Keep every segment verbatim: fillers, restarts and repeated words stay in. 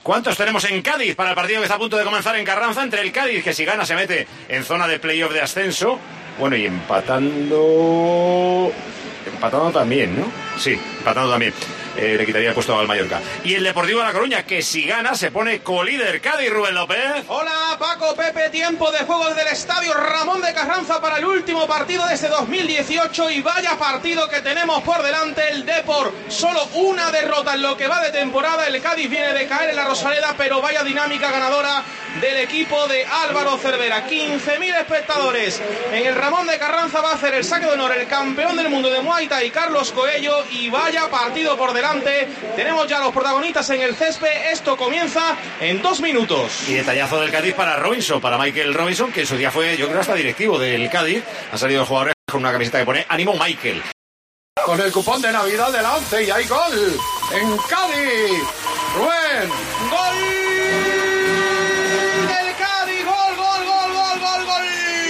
¿Cuántos tenemos en Cádiz para el partido que está a punto de comenzar en Carranza? Entre el Cádiz, que si gana se mete en zona de playoff de ascenso. Bueno, y empatando... Empatando también, ¿no? Sí, empatando también. Eh, le quitaría el puesto al Mallorca. Y el Deportivo de La Coruña, que si gana se pone colíder. Cádiz, Rubén López. Hola, Paco, Pepe. Tiempo de juego desde el estadio Ramón de Carranza para el último partido de este dos mil dieciocho. Y vaya partido que tenemos por delante. El Depor, solo una derrota en lo que va de temporada. El Cádiz viene de caer en la Rosaleda, pero vaya dinámica ganadora del equipo de Álvaro Cervera. quince mil espectadores en el Ramón de Carranza. Va a hacer el saque de honor el campeón del mundo de Muay Thai, Carlos Coello. Y vaya partido por delante. Tenemos ya los protagonistas en el césped. Esto comienza en dos minutos. Y detallazo del Cádiz para Robinson, para Michael Robinson, que en su día fue, yo creo, hasta directivo del Cádiz. Ha salido el jugador con una camiseta que pone Ánimo Michael. Con el cupón de Navidad del once y hay gol en Cádiz. Rubén. ¡Gol! ¡Del Cádiz! ¡Gol, gol, gol, gol, gol, gol!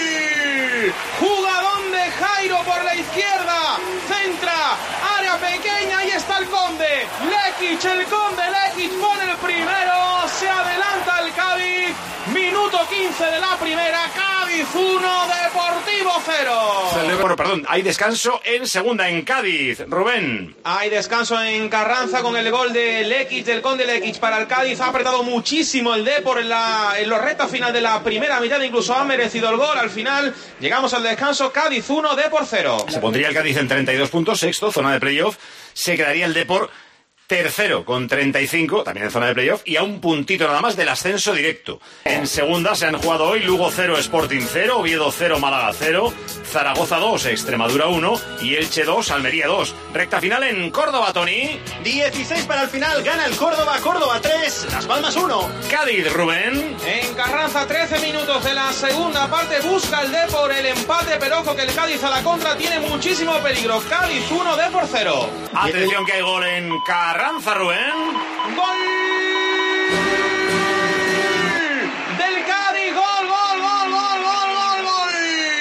Jugadón de Jairo por la izquierda. Centra. Área pequeña. Ahí está el Conde. Lekic, el Conde. Lekic pone el primero. Se adelanta el Cádiz. Minuto quince de la primera. Cádiz uno, Deportivo cero. Bueno, perdón, hay descanso en segunda en Cádiz. Rubén. Hay descanso en Carranza con el gol de Lekic, del Conde Lekic para el Cádiz. Ha apretado muchísimo el Depor en la en los recta final de la primera mitad. Incluso ha merecido el gol. Al final llegamos al descanso. Cádiz uno, Depor cero. Se pondría el Cádiz en treinta y dos puntos, sexto, zona de playoff. Se quedaría el Depor tercero con treinta y cinco, también en zona de playoff, y a un puntito nada más del ascenso directo. En segunda se han jugado hoy Lugo cero, Sporting cero, Oviedo cero, Málaga cero, Zaragoza dos, Extremadura uno y Elche dos, Almería dos. Recta final en Córdoba, Tony. dieciséis para el final, gana el Córdoba, Córdoba tres, Las Palmas uno. Cádiz, Rubén. En Carranza, trece minutos de la segunda parte, busca el Depor el empate, pero ojo que el Cádiz a la contra tiene muchísimo peligro. Cádiz uno, Depor cero. Atención que hay gol en Carranza. Carranza, Rubén. ¡Gol! Del Cádiz, gol, gol, gol, gol, gol, gol, gol.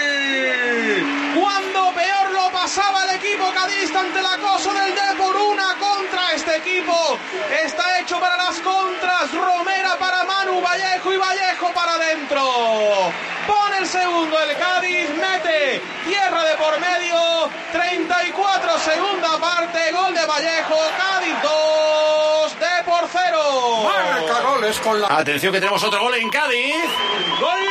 Cuando peor lo pasaba el equipo cadista ante el acoso del Depor, una contra. Este equipo está hecho para las contras. Romera para Manu, Vallejo y Vallejo para adentro. Pone el segundo el Cádiz, mete tierra de por medio, treinta y cuatro, segunda parte, gol de Vallejo, Cádiz dos, Depor cero. Marca goles con la... Atención que tenemos otro gol en Cádiz. Gol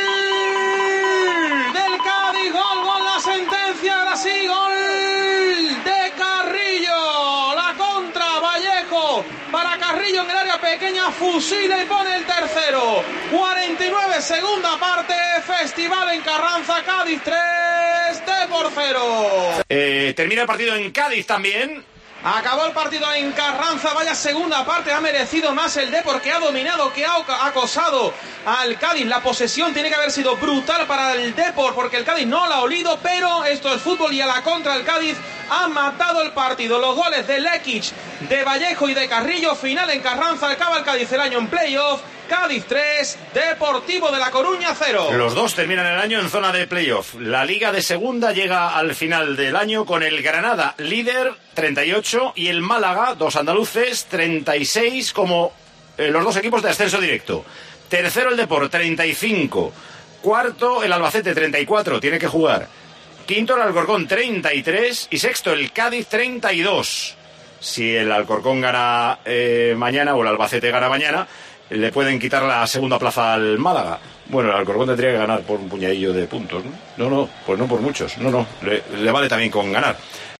del Cádiz, gol, gol, la sentencia, ahora sí, gol de Carrillo, la contra, Vallejo para Carrillo en el área pequeña, fusila y pone el tercero. cuarenta y nueve, segunda parte, festival en Carranza, Cádiz tres, Depor cero. Eh, termina el partido en Cádiz también. Acabó el partido en Carranza, vaya segunda parte, ha merecido más el Depor, que ha dominado, que ha acosado al Cádiz. La posesión tiene que haber sido brutal para el Depor, porque el Cádiz no la ha olido, pero esto es fútbol y a la contra el Cádiz ha matado el partido. Los goles de Lekic, de Vallejo y de Carrillo, final en Carranza, acaba el Cádiz el año en playoff. Cádiz tres, Deportivo de La Coruña cero. Los dos terminan el año en zona de playoff. La Liga de Segunda llega al final del año con el Granada líder, treinta y ocho, y el Málaga, dos andaluces, treinta y seis, como eh, los dos equipos de ascenso directo. Tercero el Depor, treinta y cinco. Cuarto el Albacete, treinta y cuatro, tiene que jugar. Quinto el Alcorcón, treinta y tres. Y sexto el Cádiz, treinta y dos. Si el Alcorcón gana eh, mañana o el Albacete gana mañana, le pueden quitar la segunda plaza al Málaga. Bueno, el Alcorcón tendría que ganar por un puñadillo de puntos, ¿no? No, no, pues no por muchos. No, no, le, le vale también con ganar.